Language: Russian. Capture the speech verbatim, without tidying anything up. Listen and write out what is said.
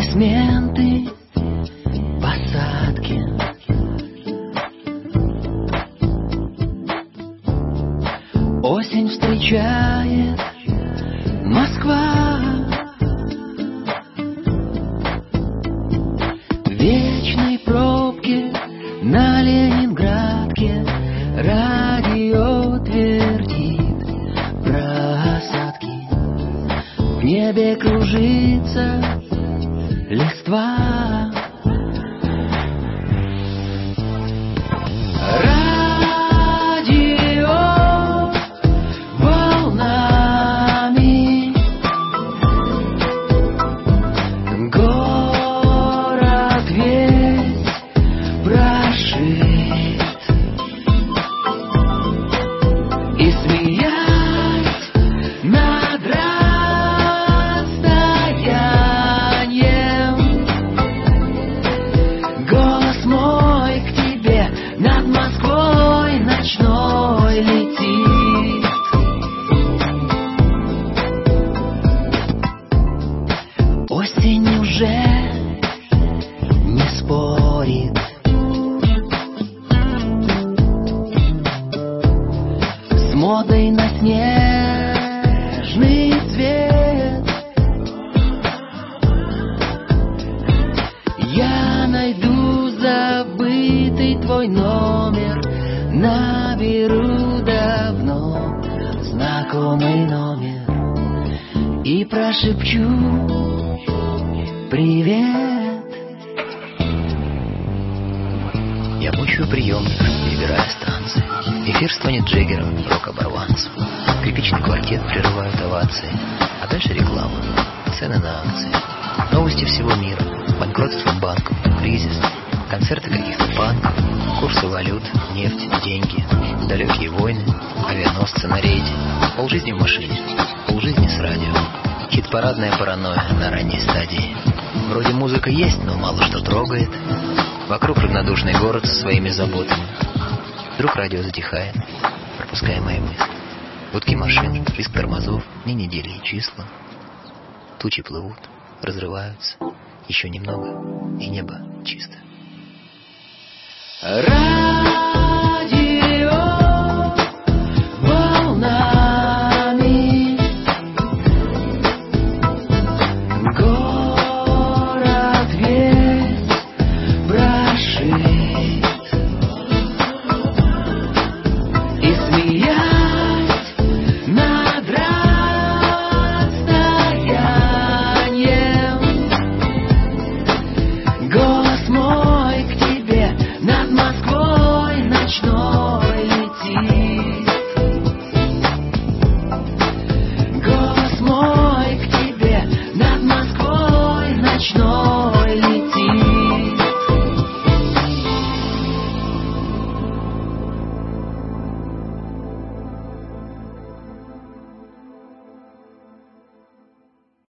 аплодисменты, посадки. Осень встречает Москва, вечной пробки на Ленинградке. Радио твердит про осадки. В небе кружится листва. Радио волнами город весь прошит. И смеясь над расстоянием, голос мой к тебе над Москвой ночной летит. Осень уже не спорит, с модой на снежный цвет. Я найду забытый твой номер, наберу давно знакомый номер и прошепчу привет. Я мучаю приемник, перебирая станции. Эфир стонет Джеггером, рок-оборванцев. Скрипичный квартет прерывают овации. А дальше реклама, цены на акции. Новости всего мира, банкротство банков, кризис, концерты каких-то панков, курсы валют, нефть, деньги, далекие войны, авианосцы на рейде, полжизни в машине, полжизни с радио. Хит-парадная паранойя на ранней стадии. Вроде музыка есть, но мало что трогает. Вокруг равнодушный город со своими заботами. Вдруг радио затихает, пропуская мои мысли. Гудки машин, визг тормозов, дни, недели и числа. Тучи плывут, разрываются. Еще немного, и небо чисто. Радио волнами город весь прошит. И смеясь над расстоянием, голос мой к тебе над Москвой ночной летит. Голос мой к тебе над Москвой ночной.